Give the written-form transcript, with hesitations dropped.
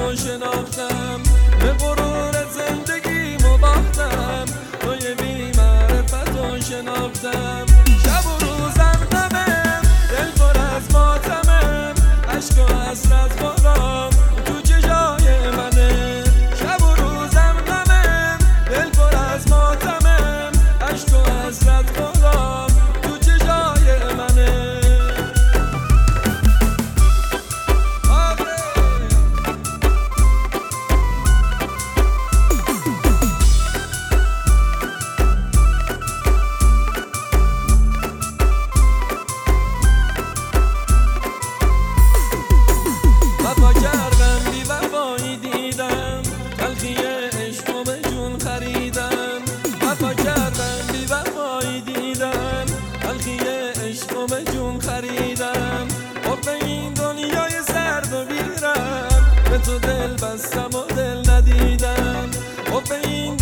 تو شناختم، به غرور زندگیمو باختم، توی بی معرفت تو شناختم. شب و روزم غمم، دل پر از ماتمم، عشق و حسرت بارم تو چشای منه. شب و روزم غمم، دل پر از ماتمم، عشق و حسرت بارم تو چشای منه. وفا کردم بی وفایی دیدم، تلخی عشقو به جون خریدم. وفا کردم بی وفایی دیدم، تلخی عشقو به جون خریدم. حب این دنیای سرد و بیرم، به تو دل بستم و دل ندیدم. حب این